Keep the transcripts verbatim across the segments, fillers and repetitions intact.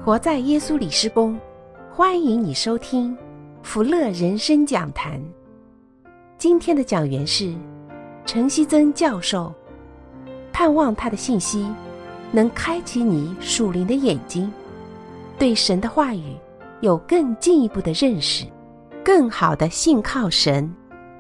活在耶稣里施工，欢迎你收听福乐人生讲坛。今天的讲员是陈希曾教授，盼望他的信息能开启你属灵的眼睛，对神的话语有更进一步的认识，更好的信靠神。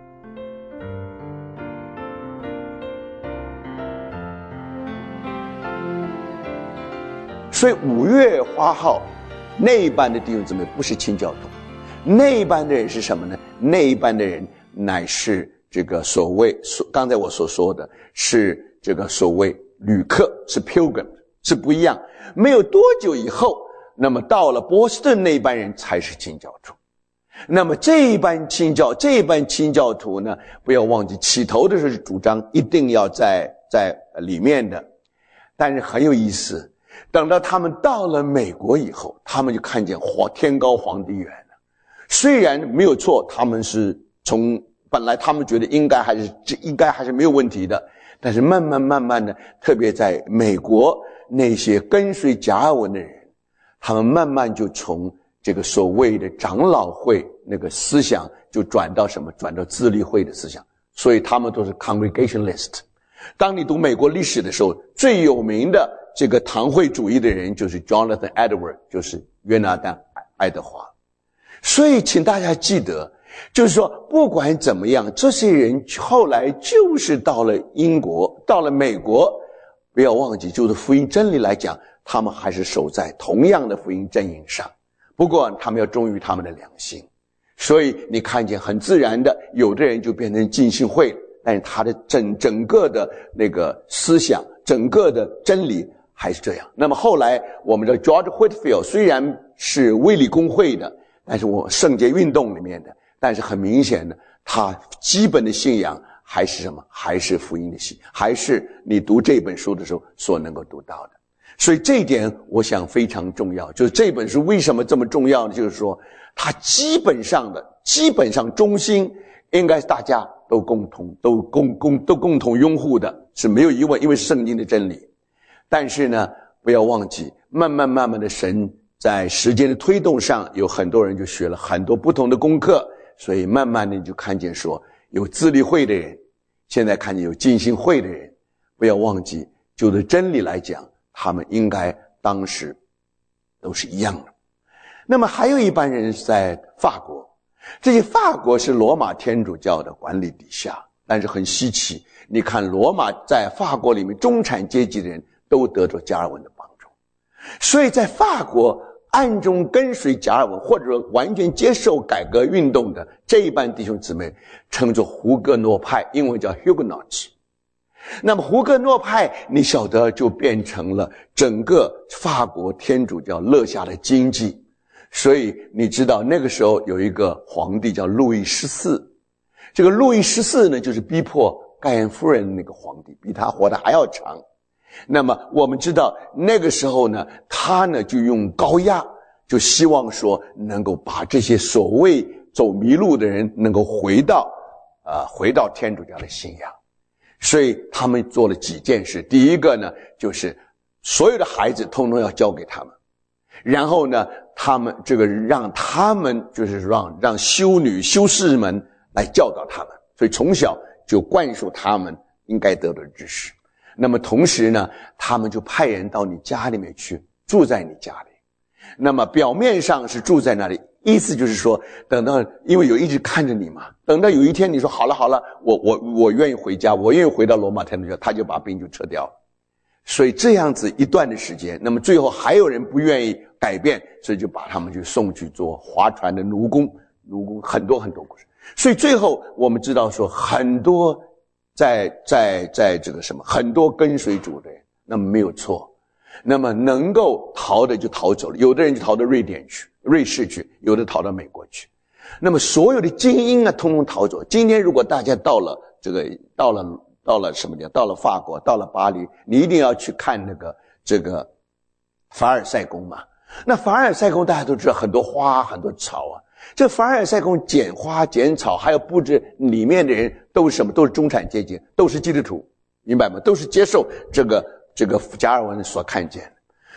所以五月花号那一班的弟兄姊妹不是清教徒，那一班的人是什么呢？那一班的人乃是这个所谓刚才我所说的是这个所谓旅客，是 pilgrim， 是不一样。没有多久以后，那么到了波士顿那一班人才是清教徒。那么这一班清教这一班清教徒呢，不要忘记起头的时候是主张一定要在在里面的，但是很有意思，等到他们到了美国以后，他们就看见天高皇帝远了。虽然没有错，他们是从本来他们觉得应该还是应该还是没有问题的，但是慢慢慢慢的，特别在美国那些跟随加尔文的人，他们慢慢就从这个所谓的长老会那个思想就转到什么？转到自立会的思想，所以他们都是 Congregationalist。当你读美国历史的时候，最有名的这个堂会主义的人就是 Jonathan Edwards， 就是约拿丹爱德华。所以请大家记得，就是说不管怎么样，这些人后来就是到了英国，到了美国，不要忘记，就是福音真理来讲，他们还是守在同样的福音阵营上，不过他们要忠于他们的良心。所以你看见很自然的，有的人就变成浸信会，但是他的整整个的那个思想，整个的真理还是这样。那么后来我们的 George Whitefield 虽然是卫理公会的，但是我圣洁运动里面的，但是很明显的，他基本的信仰还是什么？还是福音的信，还是你读这本书的时候所能够读到的。所以这一点我想非常重要，就是这本书为什么这么重要呢？就是说它基本上的基本上中心应该是大家都共同都共共都共同拥护的，是没有疑问，因为是圣经的真理。但是呢，不要忘记，慢慢慢慢的神在时间的推动上，有很多人就学了很多不同的功课，所以慢慢的你就看见说，有自立会的人，现在看见有浸信会的人。不要忘记，就着真理来讲，他们应该当时都是一样的。那么还有一班人是在法国，这些法国是罗马天主教的管理底下，但是很稀奇，你看罗马在法国里面中产阶级的人都得着加尔文的帮助，所以在法国暗中跟随加尔文或者完全接受改革运动的这一班弟兄姊妹称作胡格诺派，英文叫 Huguenots。 那么胡格诺派你晓得就变成了整个法国天主教勒下的经济，所以你知道那个时候有一个皇帝叫路易十四，这个路易十四呢就是逼迫盖恩夫人那个皇帝，比他活得还要长。那么我们知道那个时候呢，他呢就用高压，就希望说能够把这些所谓走迷路的人能够回到呃回到天主教的信仰。所以他们做了几件事，第一个呢就是所有的孩子通通要交给他们，然后呢他们这个让他们就是让让修女修士们来教导他们，所以从小就灌输他们应该得到的知识。那么同时呢，他们就派人到你家里面去，住在你家里。那么表面上是住在那里，意思就是说，等到因为有一直看着你嘛，等到有一天你说好了好了，我我我愿意回家，我愿意回到罗马天主教，他就把兵就撤掉了。所以这样子一段的时间，那么最后还有人不愿意改变，所以就把他们就送去做划船的奴工，奴工很多很多故事。所以最后我们知道说，很多在在在这个什么，很多跟随主的人，那么没有错。那么能够逃的就逃走了，有的人就逃到瑞典去，瑞士去，有的逃到美国去。那么所有的精英啊，通通逃走。今天如果大家到了这个，到了到了什么地方，到了法国，到了巴黎，你一定要去看那个这个凡尔赛宫嘛。那凡尔赛宫大家都知道，很多花，很多草啊。这凡尔赛宫剪花剪草，还有布置里面的人都是什么？都是中产阶级，都是基督徒，明白吗？都是接受这个这个加尔文所看见的。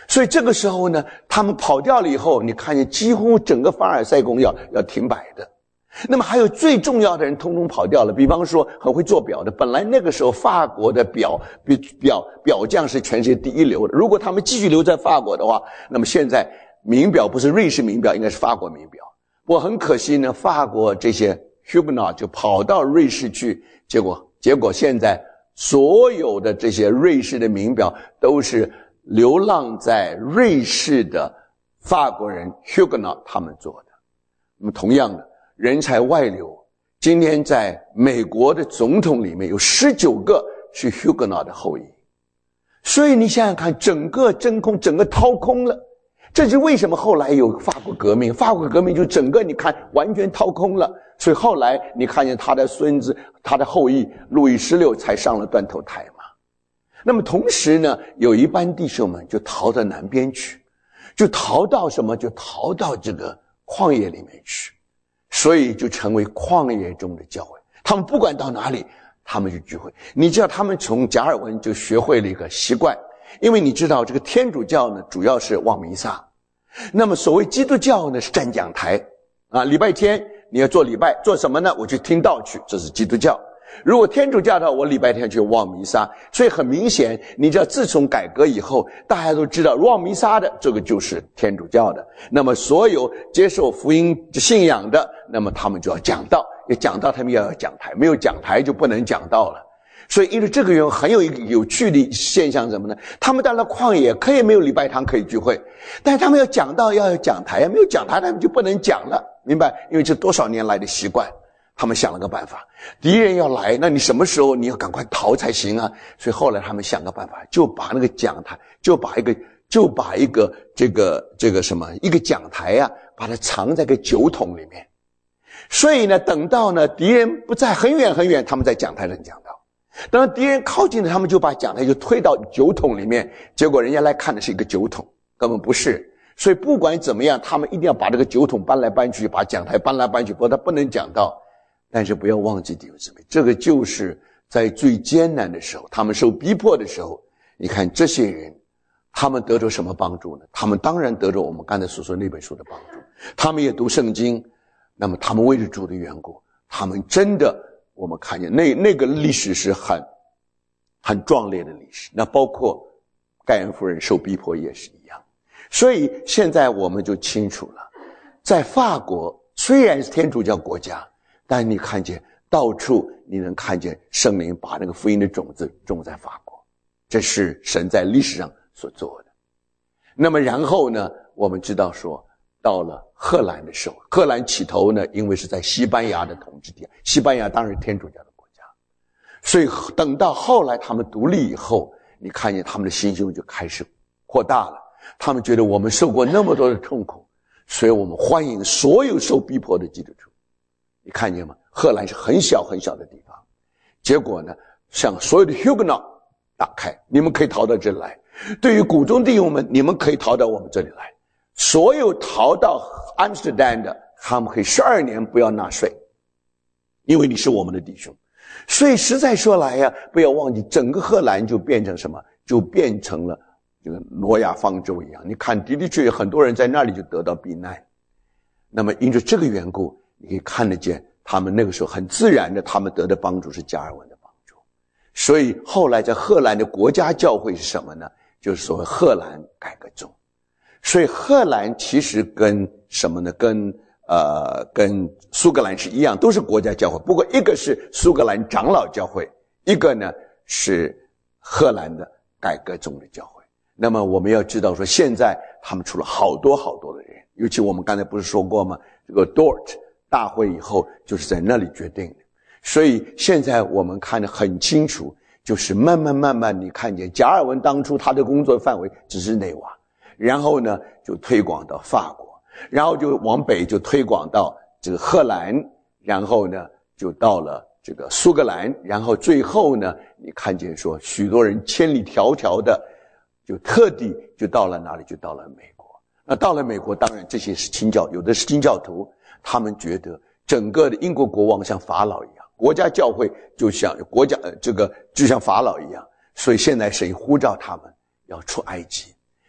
所以这个时候呢，他们跑掉了以后，你看见几乎整个凡尔赛宫要要停摆的。那么还有最重要的人通通跑掉了，比方说很会做表的，本来那个时候法国的表表表匠是全世界第一流的，如果他们继续留在法国的话，那么现在名表不是瑞士名表，应该是法国名表。不过很可惜呢，法国这些 Huguenot 就跑到瑞士去，结果结果现在所有的这些瑞士的名表都是流浪在瑞士的法国人 Huguenot 他们做的。那么同样的人才外流，今天在美国的总统里面有十九个是 Huguenot 的后裔。所以你想想看，整个真空，整个掏空了。这就是为什么后来有法国革命，法国革命就整个你看完全掏空了。所以后来你看见他的孙子，他的后裔路易十六才上了断头台嘛。那么同时呢，有一班弟兄们就逃到南边去，就逃到什么？就逃到这个旷野里面去。所以就成为旷野中的教会，他们不管到哪里，他们就聚会。你知道他们从加尔文就学会了一个习惯，因为你知道这个天主教呢主要是望弥撒，那么所谓基督教呢是站讲台啊，礼拜天你要做礼拜，做什么呢？我去听道去，这是基督教。如果天主教的话，我礼拜天去望弥撒。所以很明显，你知道自从改革以后，大家都知道望弥撒的这个就是天主教的。那么所有接受福音信仰的，那么他们就要讲道，也讲道他们要有讲台，没有讲台就不能讲道了。所以因为这个原因，很有一个有趣的现象什么呢？他们到了旷野可以没有礼拜堂可以聚会，但是他们要讲道要有讲台，没有讲台他们就不能讲了，明白？因为这多少年来的习惯。他们想了个办法，敌人要来，那你什么时候你要赶快逃才行啊？所以后来他们想个办法，就把那个讲台，就把一个，就把一个这个这个什么一个讲台啊，把它藏在个酒桶里面。所以呢，等到呢敌人不在很远很远，他们在讲台上讲道。等到敌人靠近了，他们就把讲台就推到酒桶里面，结果人家来看的是一个酒桶，根本不是。所以不管怎么样，他们一定要把这个酒桶搬来搬去，把讲台搬来搬去，不过他不能讲道。但是不要忘记弟兄姊妹，这个就是在最艰难的时候，他们受逼迫的时候，你看这些人，他们得着什么帮助呢？他们当然得着我们刚才所说那本书的帮助，他们也读圣经，那么他们为了主的缘故，他们真的，我们看见那那个历史是很很壮烈的历史。那包括盖恩夫人受逼迫也是一样。所以现在我们就清楚了，在法国虽然是天主教国家，但你看见到处你能看见圣灵把那个福音的种子种在法国，这是神在历史上所做的。那么然后呢，我们知道说到了荷兰的时候，荷兰起头呢，因为是在西班牙的统治底下，西班牙当然是天主教的国家，所以等到后来他们独立以后，你看见他们的心胸就开始扩大了，他们觉得我们受过那么多的痛苦，所以我们欢迎所有受逼迫的基督徒。你看见吗？荷兰是很小很小的地方，结果呢，向所有的 Huguenot 打开，你们可以逃到这里来。对于古中弟兄们，你们可以逃到我们这里来。所有逃到阿姆斯特丹的，他们可以十二年不要纳税，因为你是我们的弟兄。所以实在说来呀，不要忘记，整个荷兰就变成什么？就变成了这个挪亚方舟一样。你看，的的确确很多人在那里就得到避难。那么因着这个缘故，你可以看得见他们那个时候很自然的，他们得的帮助是加尔文的帮助。所以后来在荷兰的国家教会是什么呢？就是所谓荷兰改革宗。所以荷兰其实跟什么呢？跟呃跟苏格兰是一样，都是国家教会，不过一个是苏格兰长老教会，一个呢是荷兰的改革宗的教会。那么我们要知道说，现在他们出了好多好多的人，尤其我们刚才不是说过吗？这个 Dort 大会以后就是在那里决定的。所以现在我们看得很清楚，就是慢慢慢慢你看见加尔文当初他的工作范围只是内瓦，然后呢就推广到法国，然后就往北就推广到这个荷兰，然后呢就到了这个苏格兰，然后最后呢你看见说许多人千里迢迢的就特地就到了哪里？就到了美国。那到了美国，当然这些是清教，有的是清教徒，他们觉得整个的英国国王像法老一样，国家教会就像国家呃这个就像法老一样，所以现在神呼召他们要出埃及。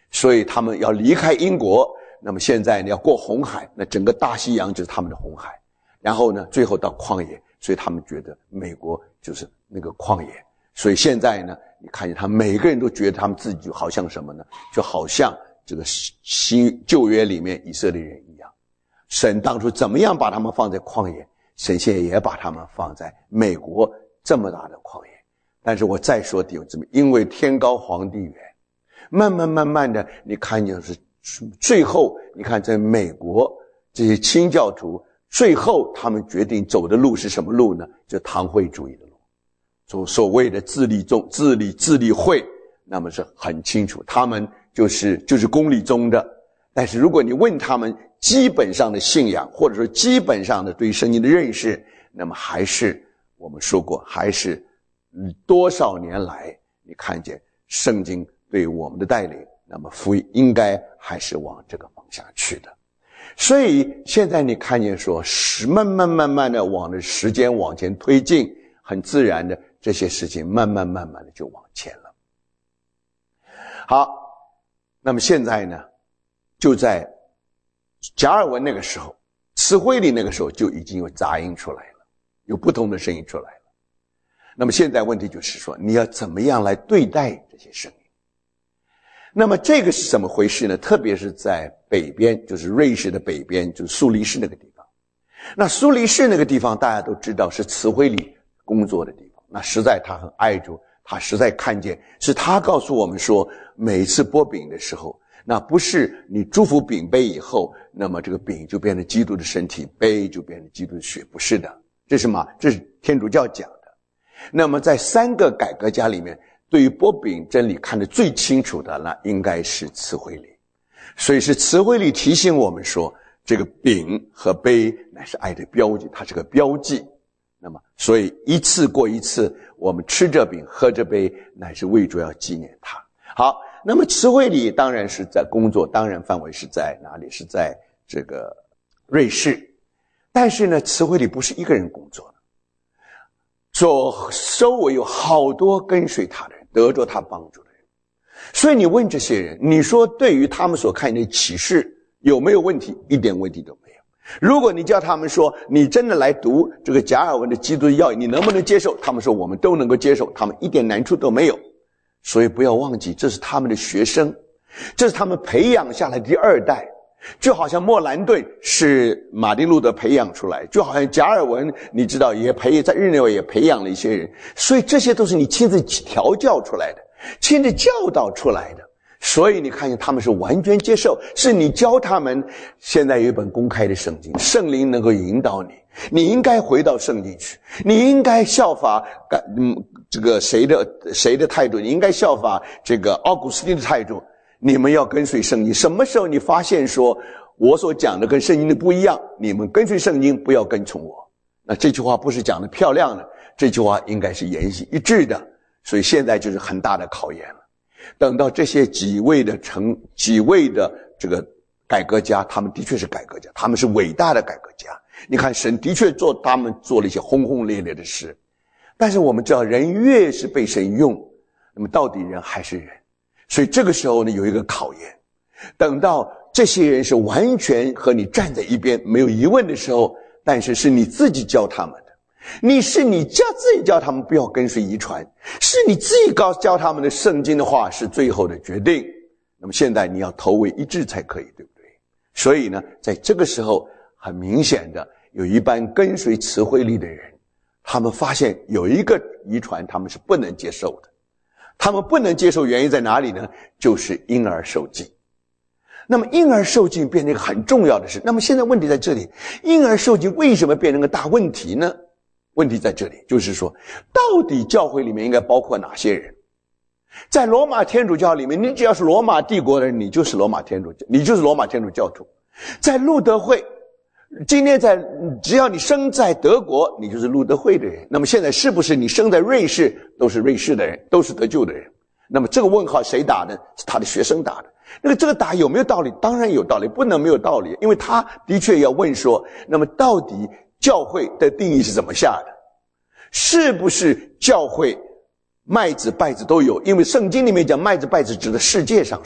所以他们要离开英国，那么现在呢要过红海，那整个大西洋就是他们的红海，然后呢最后到旷野，所以他们觉得美国就是那个旷野。所以现在呢你看见他们每个人都觉得他们自己就好像什么呢，就好像这个新旧约里面以色列人一样，神当初怎么样把他们放在旷野，神现在也把他们放在美国这么大的旷野。但是我再说弟兄姊妹，因为天高皇帝远，慢慢慢慢的你看见是最后你看在美国这些清教徒，最后他们决定走的路是什么路呢？就堂会主义的路，所所谓的自立宗自立自立会，那么是很清楚他们就是就是公理宗的。但是如果你问他们基本上的信仰，或者说基本上的对圣经的认识，那么还是我们说过，还是多少年来你看见圣经对我们的带领，那么福音应该还是往这个方向去的。所以现在你看见说慢慢慢慢的往的时间往前推进，很自然的这些事情慢慢慢慢的就往前了。好，那么现在呢就在加尔文那个时候，词汇里那个时候就已经有杂音出来了，有不同的声音出来了。那么现在问题就是说你要怎么样来对待这些声音。那么这个是怎么回事呢？特别是在北边，就是瑞士的北边，就是苏黎世那个地方。那苏黎世那个地方大家都知道是词汇里工作的地方，那实在他很爱主，他实在看见，是他告诉我们说，每一次剥饼的时候，那不是你祝福饼杯以后，那么这个饼就变成基督的身体，杯就变成基督的血，不是的。这是什么？这是天主教讲的。那么在三个改革家里面，对于剥饼真理看得最清楚的，那应该是词汇里。所以是词汇里提醒我们说，这个饼和杯乃是爱的标记，它是个标记。那么所以一次过一次，我们吃这饼喝这杯，乃是为主要纪念它。好，那么词汇里当然是在工作，当然范围是在哪里？是在这个瑞士。但是呢，词汇里不是一个人工作的，所周围有好多跟随他的人，得着他帮助的人。所以你问这些人，你说对于他们所看见的启示有没有问题？一点问题都没有。如果你叫他们说你真的来读这个加尔文的基督的要义，你能不能接受？他们说我们都能够接受，他们一点难处都没有。所以不要忘记，这是他们的学生，这是他们培养下来的第二代。就好像莫兰顿是马丁路德培养出来，就好像加尔文你知道也培在日内瓦也培养了一些人，所以这些都是你亲自调教出来的，亲自教导出来的。所以你看见他们是完全接受，是你教他们。现在有一本公开的圣经，圣灵能够引导你，你应该回到圣经去，你应该效法嗯这个谁的谁的态度，你应该效法这个奥古斯丁的态度。你们要跟随圣经，什么时候你发现说我所讲的跟圣经的不一样，你们跟随圣经，不要跟从我。那这句话不是讲的漂亮的，这句话应该是言行一致的。所以现在就是很大的考验了。等到这些几位的成几位的这个改革家，他们的确是改革家，他们是伟大的改革家。你看神的确做他们做了一些轰轰烈烈的事，但是我们知道人越是被神用，那么到底人还是人。所以这个时候呢，有一个考验。等到这些人是完全和你站在一边，没有疑问的时候，但是是你自己教他们的，你是你教自己教他们不要跟随遗传，是你自己告教他们的圣经的话是最后的决定。那么现在你要头尾一致才可以，对不对？所以呢，在这个时候很明显的有一般跟随词汇里的人，他们发现有一个遗传他们是不能接受的。他们不能接受原因在哪里呢？就是婴儿受浸。那么婴儿受浸变成一个很重要的事。那么现在问题在这里，婴儿受浸为什么变成个大问题呢？问题在这里，就是说到底教会里面应该包括哪些人？在罗马天主教里面，你只要是罗马帝国的人，你就是罗马天主教，你就是罗马天主教徒。在路德会，今天在只要你生在德国，你就是路德会的人。那么现在是不是你生在瑞士都是瑞士的人，都是得救的人？那么这个问号谁打呢？是他的学生打的。那个这个打有没有道理？当然有道理，不能没有道理，因为他的确要问说，那么到底教会的定义是怎么下的？是不是教会麦子稗子都有？因为圣经里面讲麦子稗子指的世界上说的，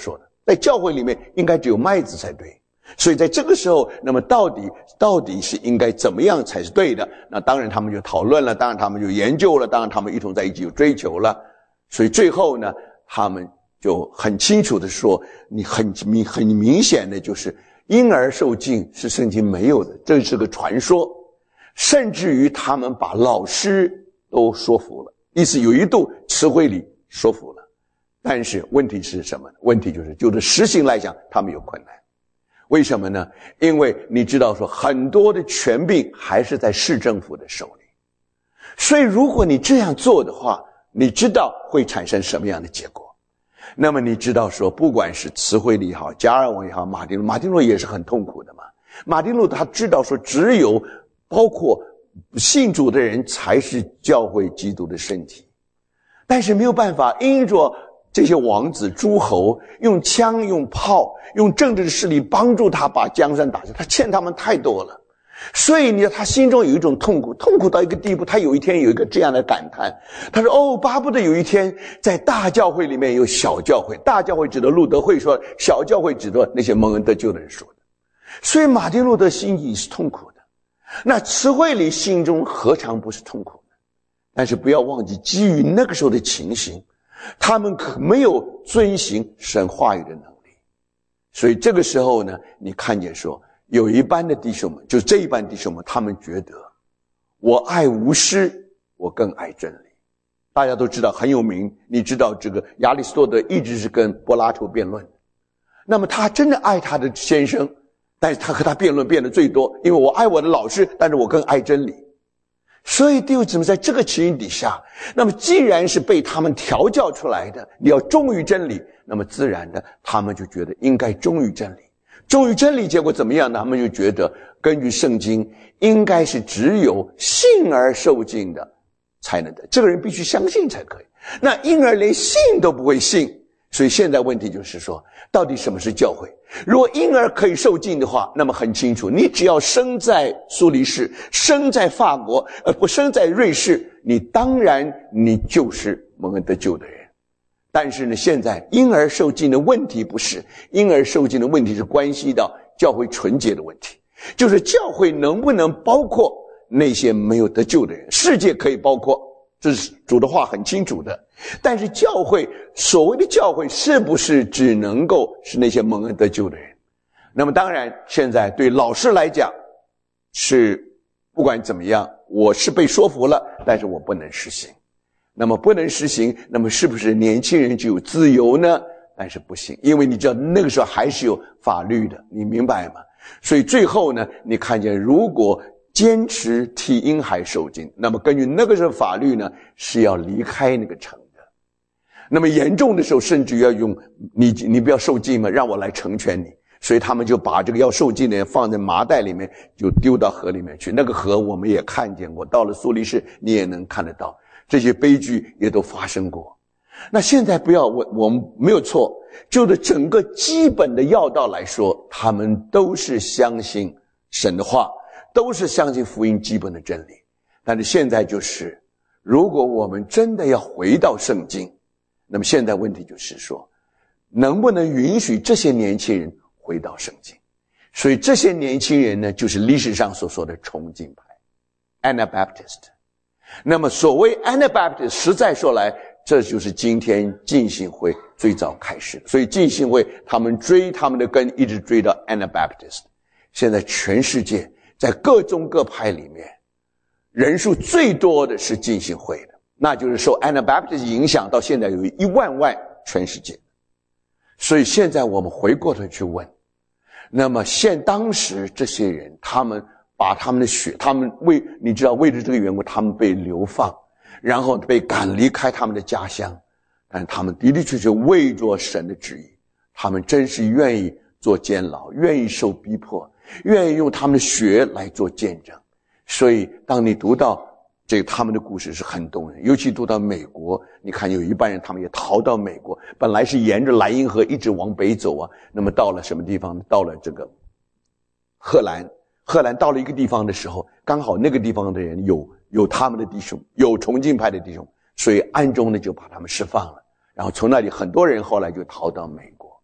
在教会里面应该只有麦子才对。所以在这个时候，那么到底到底是应该怎么样才是对的？那当然他们就讨论了，当然他们就研究了，当然他们一同在一起有追求了。所以最后呢，他们就很清楚的说，你很明很明显的就是婴儿受浸是圣经没有的，这是个传说。甚至于他们把老师都说服了，意思有一度词汇里说服了。但是问题是什么呢？问题就是就是实行来讲他们有困难。为什么呢？因为你知道说很多的权柄还是在市政府的手里，所以如果你这样做的话，你知道会产生什么样的结果。那么你知道说不管是慈惠里也好，加尔文也好，马丁路马丁路也是很痛苦的嘛。马丁路他知道说只有包括信主的人才是教会基督的身体，但是没有办法，因着这些王子诸侯用枪用炮用政治的势力帮助他把江山打下，他欠他们太多了。所以呢，他心中有一种痛苦，痛苦到一个地步，他有一天有一个这样的感叹，他说哦，巴不得有一天在大教会里面有小教会，大教会指的路德会说，小教会指的那些蒙恩得救的人说的。所以马丁路德心里是痛苦的，那慈惠里心中何尝不是痛苦的？但是不要忘记，基于那个时候的情形，他们可没有遵行神话语的能力。所以这个时候呢，你看见说有一班的弟兄们，就是这一班弟兄们，他们觉得我爱无师，我更爱真理。大家都知道很有名，你知道这个亚里士多德一直是跟柏拉图辩论，那么他真的爱他的先生，但是他和他辩论辩的最多，因为我爱我的老师，但是我更爱真理。所以弟兄姊妹，在这个情形底下，那么既然是被他们调教出来的，你要忠于真理，那么自然的他们就觉得应该忠于真理。忠于真理结果怎么样呢？他们就觉得根据圣经应该是只有信而受浸的才能得，这个人必须相信才可以。那婴儿连信都不会信，所以现在问题就是说，到底什么是教会？如果婴儿可以受浸的话，那么很清楚，你只要生在苏黎世，生在法国，呃，不生在瑞士，你当然你就是蒙恩得救的人。但是呢，现在婴儿受浸的问题不是，婴儿受浸的问题是关系到教会纯洁的问题，就是教会能不能包括那些没有得救的人。世界可以包括，这是主的话很清楚的，但是教会，所谓的教会是不是只能够是那些蒙恩得救的人？那么当然现在对老师来讲是不管怎么样，我是被说服了，但是我不能实行。那么不能实行，那么是不是年轻人就有自由呢？但是不行，因为你知道那个时候还是有法律的，你明白吗？所以最后呢，你看见如果坚持替婴孩受浸，那么根据那个时候法律呢，是要离开那个城的。那么严重的时候甚至要用你你不要受浸嘛，让我来成全你。所以他们就把这个要受浸的人放在麻袋里面，就丢到河里面去。那个河我们也看见过，到了苏黎世你也能看得到，这些悲剧也都发生过。那现在不要问，我们没有错，就是整个基本的要道来说，他们都是相信神的话，都是相信福音基本的真理。但是现在就是如果我们真的要回到圣经，那么现在问题就是说，能不能允许这些年轻人回到圣经？所以这些年轻人呢，就是历史上所说的崇敬派 Anabaptist。 那么所谓 Anabaptist 实在说来，这就是今天浸信会最早开始的。所以浸信会他们追他们的根一直追到 Anabaptist。 现在全世界在各宗各派里面人数最多的是浸信会的，那就是受 Anabaptist 影响到现在有一万万全世界。所以现在我们回过头去问，那么现当时这些人，他们把他们的血，他们为你知道为了这个缘故，他们被流放，然后被赶离开他们的家乡，但他们的的确确为着神的旨意，他们真是愿意做监牢，愿意受逼迫，愿意用他们的血来做见证。所以当你读到这个他们的故事是很动人，尤其读到美国，你看有一半人他们也逃到美国，本来是沿着莱茵河一直往北走啊，那么到了什么地方？到了这个荷兰，荷兰到了一个地方的时候，刚好那个地方的人有有他们的弟兄，有崇敬派的弟兄，所以暗中呢就把他们释放了，然后从那里很多人后来就逃到美国。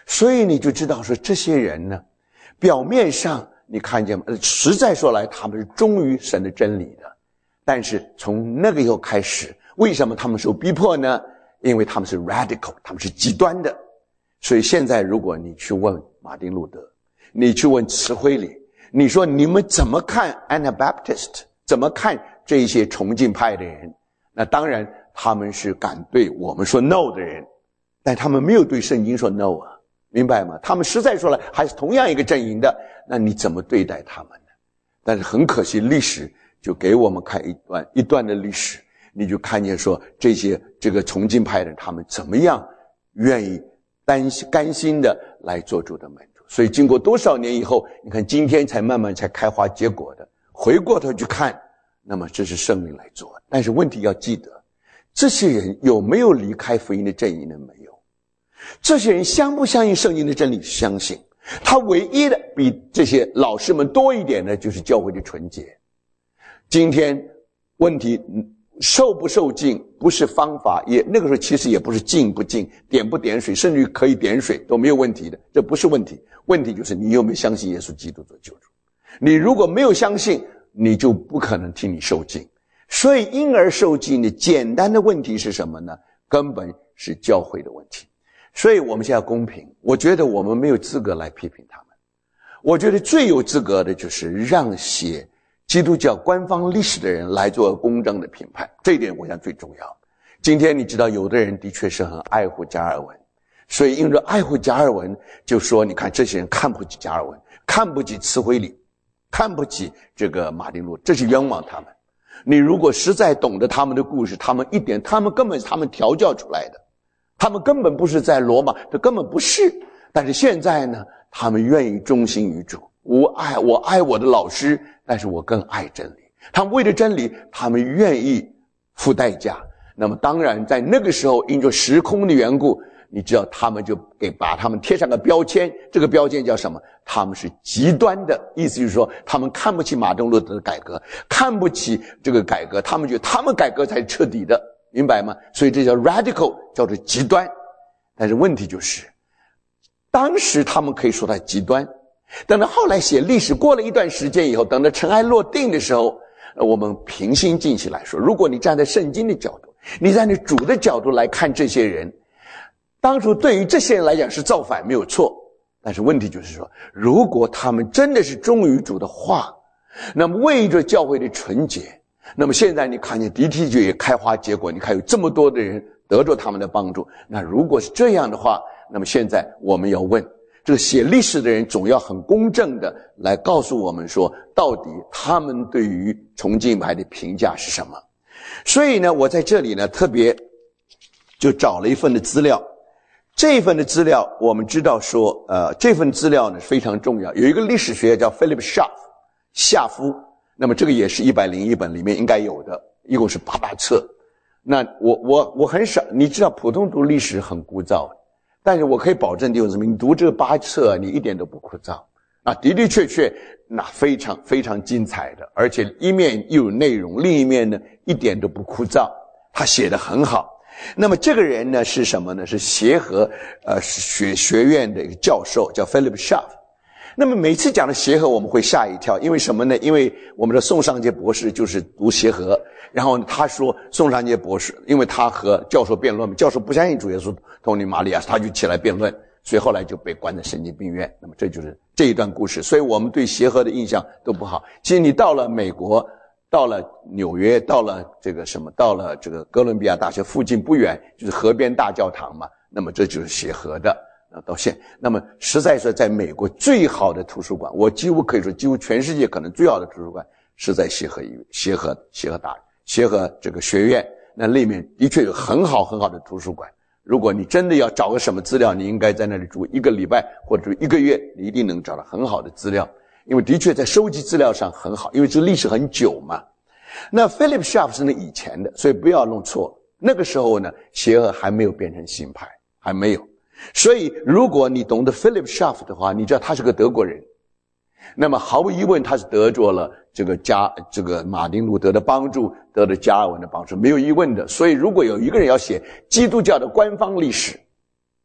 所以你就知道说这些人呢，表面上你看见吗？实在说来，他们是忠于神的真理的。但是从那个以后开始，为什么他们受逼迫呢？因为他们是 radical， 他们是极端的。所以现在如果你去问马丁路德，你去问慈辉里，你说你们怎么看 Anabaptist， 怎么看这些崇敬派的人？那当然他们是敢对我们说 no 的人，但他们没有对圣经说 no 啊，明白吗？他们实在说来还是同样一个阵营的，那你怎么对待他们呢？但是很可惜，历史就给我们看一段一段的历史，你就看见说这些这个崇敬派的人，他们怎么样愿意担心甘心的来做主的门徒。所以经过多少年以后，你看今天才慢慢才开花结果的，回过头去看，那么这是圣灵来做的。但是问题要记得，这些人有没有离开福音的阵营呢？没有。这些人相不相信圣经的真理？相信。他唯一的比这些老师们多一点的就是教会的纯洁。今天问题受不受浸不是方法，也那个时候其实也不是浸不浸，点不点水，甚至于可以点水都没有问题的，这不是问题。问题就是你有没有相信耶稣基督做救主。你如果没有相信，你就不可能替你受浸。所以婴儿受浸的简单的问题是什么呢？根本是教会的问题。所以我们现在公平，我觉得我们没有资格来批评他们。我觉得最有资格的就是让写基督教官方历史的人来做公正的评判，这一点我想最重要。今天你知道有的人的确是很爱护加尔文，所以因着爱护加尔文，就说你看这些人看不起加尔文，看不起慈辉里，看不起这个马丁路，这是冤枉他们。你如果实在懂得他们的故事，他们一点他们根本是他们调教出来的，他们根本不是在罗马，这根本不是。但是现在呢，他们愿意忠心于主。我爱我爱我的老师，但是我更爱真理。他们为了真理，他们愿意付代价。那么当然在那个时候因着时空的缘故，你知道他们就给把他们贴上个标签，这个标签叫什么？他们是极端的，意思就是说他们看不起马丁路德的改革，看不起这个改革，他们觉得他们改革才是彻底的，明白吗？所以这叫 radical， 叫做极端。但是问题就是当时他们可以说他极端，等到后来写历史过了一段时间以后，等到尘埃落定的时候，我们平心静气来说，如果你站在圣经的角度，你站在主的角度来看这些人，当初对于这些人来讲是造反没有错，但是问题就是说，如果他们真的是忠于主的话，那么为着教会的纯洁，那么现在你看见 D T 就也开花结果，你看有这么多的人得着他们的帮助，那如果是这样的话，那么现在我们要问，这个写历史的人总要很公正的来告诉我们说，到底他们对于崇敬派的评价是什么。所以呢，我在这里呢特别就找了一份的资料。这份的资料我们知道说呃，这份资料呢非常重要，有一个历史学家叫 Philip Schaff 夏夫，那么这个也是一百零一本里面应该有的，一共是八大册。那我我我很少，你知道普通读历史很枯燥，但是我可以保证弟兄姊妹，你读这个八册你一点都不枯燥啊，的的确确那非常非常精彩的，而且一面又有内容，另一面呢一点都不枯燥，他写得很好。那么这个人呢是什么呢？是协和呃学学院的一个教授，叫 Philip Schaff。那么每次讲到协和我们会吓一跳，因为什么呢？因为我们的宋尚节博士就是读协和，然后他说宋尚节博士因为他和教授辩论，教授不相信主耶稣托尼玛利亚，他就起来辩论，所以后来就被关在神经病院。那么这就是这一段故事，所以我们对协和的印象都不好。其实你到了美国，到了纽约，到了这个什么，到了这个哥伦比亚大学附近不远就是河边大教堂嘛，那么这就是协和的。到现那么实在是在美国最好的图书馆，我几乎可以说几乎全世界可能最好的图书馆是在协和医院协和协和大协和这个学院，那里面的确有很好很好的图书馆。如果你真的要找个什么资料，你应该在那里住一个礼拜或者一个月，你一定能找到很好的资料，因为的确在收集资料上很好，因为这历史很久嘛。那 Philip Schaff 是那以前的，所以不要弄错，那个时候呢协和还没有变成新派，还没有。所以如果你懂得 Philip Schaff 的话，你知道他是个德国人，那么毫无疑问他是得着了这个加这个马丁路德的帮助，得了加尔文的帮助，没有疑问的。所以如果有一个人要写基督教的官方历史，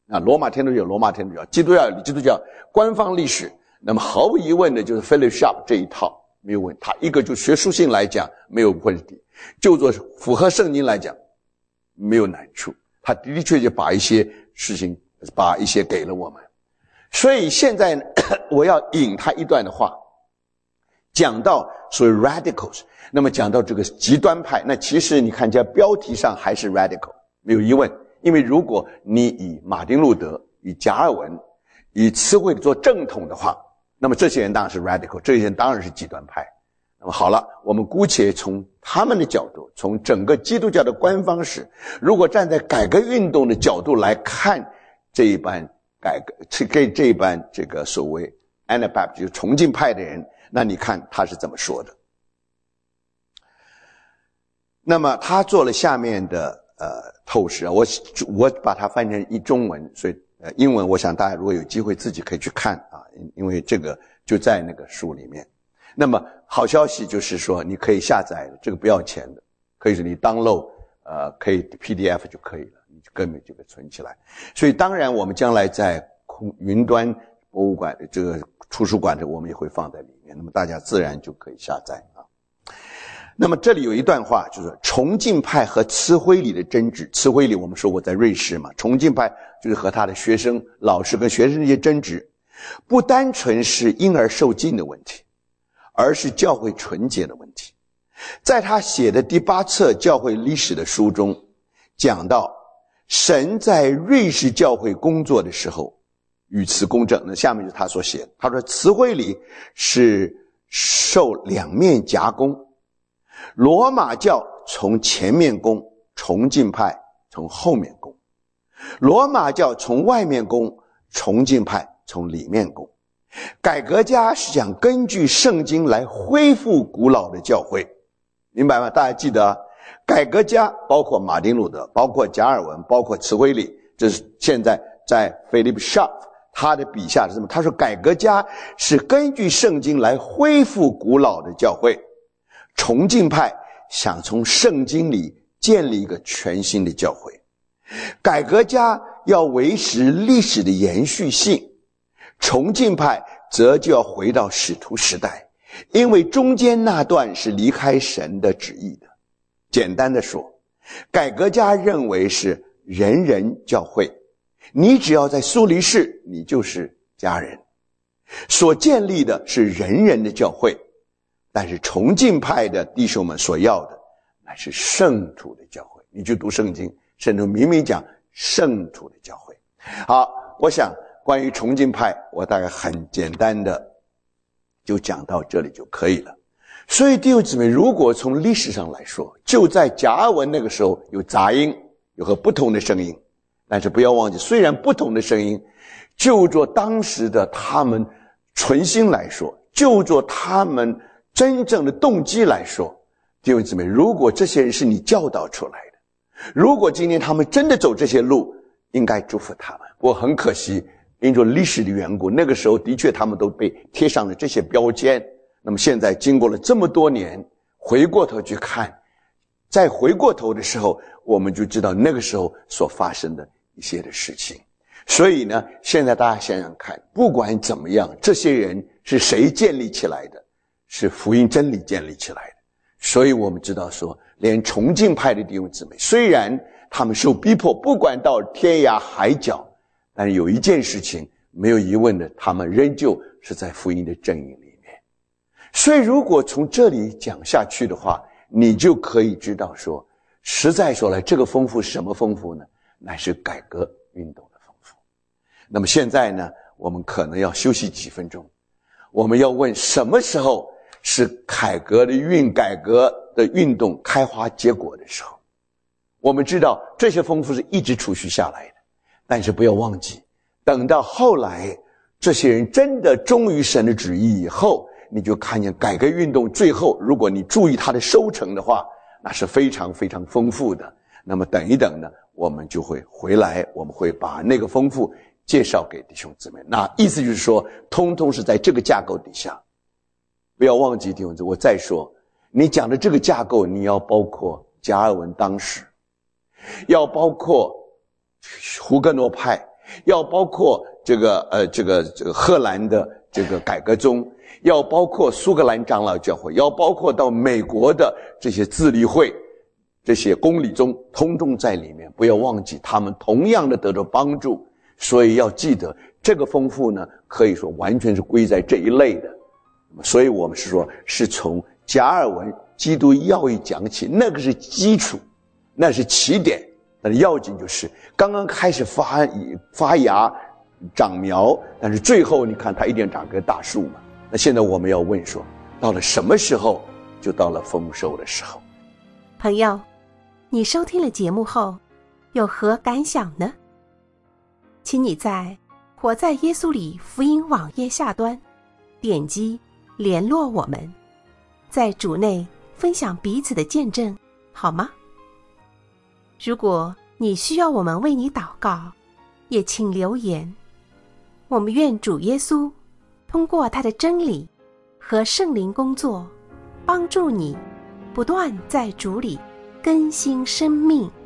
啊，罗马天主教有罗马天主教，基督教有基督教官方历史。那么毫无疑问的就是 Philip Sharp 这一套没有问题，他一个就学术性来讲没有问题，就做符合圣经来讲没有难处，他的的确确把一些事情把一些给了我们。所以现在我要引他一段的话，讲到所谓 radicals， 那么讲到这个极端派，那其实你看在标题上还是 radical， 没有疑问。因为如果你以马丁路德、以加尔文、以词汇做正统的话，那么这些人当然是 radical， 这些人当然是极端派。那么好了，我们姑且从他们的角度，从整个基督教的官方史，如果站在改革运动的角度来看这一班改革这这一班这个所谓 Anabaptist 就是崇敬派的人，那你看他是怎么说的。那么他做了下面的呃透视啊，我我把它翻成一中文，所以呃英文我想大家如果有机会自己可以去看啊，因为这个就在那个书里面。那么好消息就是说你可以下载，这个不要钱的，可以是你 download 呃可以 P D F 就可以了，你根本就可以存起来。所以当然我们将来在空云端博物馆这个图书馆的我们也会放在里面，那么大家自然就可以下载啊。那么这里有一段话，就是崇敬派和慈辉里的争执。慈辉里我们说过在瑞士嘛，崇敬派就是和他的学生、老师跟学生这些争执，不单纯是婴儿受浸的问题，而是教会纯洁的问题。在他写的第八册教会历史的书中讲到，神在瑞士教会工作的时候与此公正。那下面就是他所写的，他说慈辉里是受两面夹攻，罗马教从前面攻，崇敬派从后面攻；罗马教从外面攻，崇敬派从里面攻。改革家是想根据圣经来恢复古老的教会，明白吗？大家记得，改革家包括马丁路德，包括加尔文，包括慈辉里，这是现在在 Philip Sharp 他的笔下是什么？他说改革家是根据圣经来恢复古老的教会，崇敬派想从圣经里建立一个全新的教会。改革家要维持历史的延续性，崇敬派则就要回到使徒时代，因为中间那段是离开神的旨意的。简单的说，改革家认为是人人教会，你只要在苏黎世，你就是家人。所建立的是人人的教会，但是崇敬派的弟兄们所要的乃是圣徒的教会。你去读圣经，圣徒明明讲圣徒的教会。好，我想关于崇敬派我大概很简单的就讲到这里就可以了。所以弟兄姊妹，如果从历史上来说，就在加尔文那个时候有杂音，有和不同的声音，但是不要忘记，虽然不同的声音，就做当时的他们存心来说，就做他们真正的动机来说，弟兄姊妹，如果这些人是你教导出来的，如果今天他们真的走这些路，应该祝福他们。不过很可惜，因着历史的缘故，那个时候的确他们都被贴上了这些标签。那么现在经过了这么多年，回过头去看，再回过头的时候，我们就知道那个时候所发生的一些的事情。所以呢，现在大家想想看，不管怎么样，这些人是谁建立起来的？是福音真理建立起来的。所以我们知道说，连崇敬派的弟兄姊妹，虽然他们受逼迫，不管到天涯海角，但是有一件事情没有疑问的，他们仍旧是在福音的阵营里面。所以如果从这里讲下去的话，你就可以知道说，实在说来，这个丰富是什么丰富呢？乃是改革运动的丰富。那么现在呢，我们可能要休息几分钟，我们要问什么时候是改革的运改革的运动开花结果的时候。我们知道这些丰富是一直储蓄下来的，但是不要忘记，等到后来这些人真的忠于神的旨意以后，你就看见改革运动最后，如果你注意它的收成的话，那是非常非常丰富的。那么等一等呢，我们就会回来，我们会把那个丰富介绍给弟兄姊妹。那意思就是说，通通是在这个架构底下。不要忘记弟兄姊妹，我再说，你讲的这个架构，你要包括加尔文当时，要包括胡格诺派， 要包括这个呃这个这个荷兰的这个改革宗，要包括苏格兰长老教会，要包括到美国的这些自立会，这些公理宗通通在里面。不要忘记他们同样的得到帮助，所以要记得这个丰富呢，可以说完全是归在这一类的。所以我们是说是从加尔文基督要义讲起，那个是基础，那是起点，但是要紧就是刚刚开始发发芽长苗，但是最后你看它一定长个大树嘛。那现在我们要问说，到了什么时候就到了丰收的时候？ 朋友，你收听了节目后有何感想呢？请你在活在耶稣里福音网页下端点击联络我们，在主内分享彼此的见证，好吗？如果你需要我们为你祷告，也请留言。我们愿主耶稣通过他的真理和圣灵工作，帮助你不断在主里更新生命。